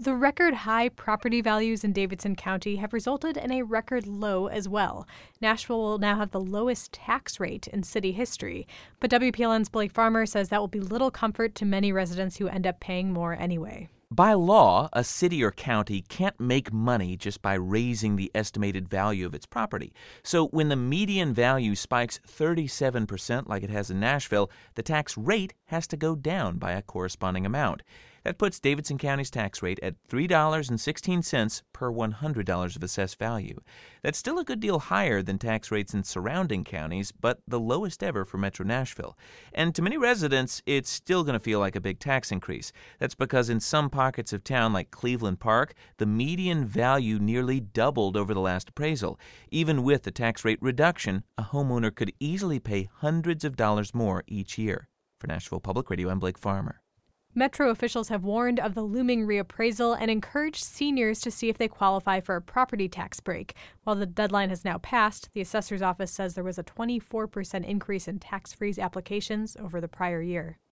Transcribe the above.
The record high property values in Davidson County have resulted in a record low as well. Nashville will now have the lowest tax rate in city history. But WPLN's Blake Farmer says that will be little comfort to many residents who end up paying more anyway. By law, a city or county can't make money just by raising the estimated value of its property. So when the median value spikes 37% like it has in Nashville, the tax rate has to go down by a corresponding amount. That puts Davidson County's tax rate at $3.16 per $100 of assessed value. That's still a good deal higher than tax rates in surrounding counties, but the lowest ever for Metro Nashville. And to many residents, it's still going to feel like a big tax increase. That's because in some pockets of town like Cleveland Park, the median value nearly doubled over the last appraisal. Even with the tax rate reduction, a homeowner could easily pay hundreds of dollars more each year. For Nashville Public Radio, I'm Blake Farmer. Metro officials have warned of the looming reappraisal and encouraged seniors to see if they qualify for a property tax break. While the deadline has now passed, the assessor's office says there was a 24% increase in tax-freeze applications over the prior year.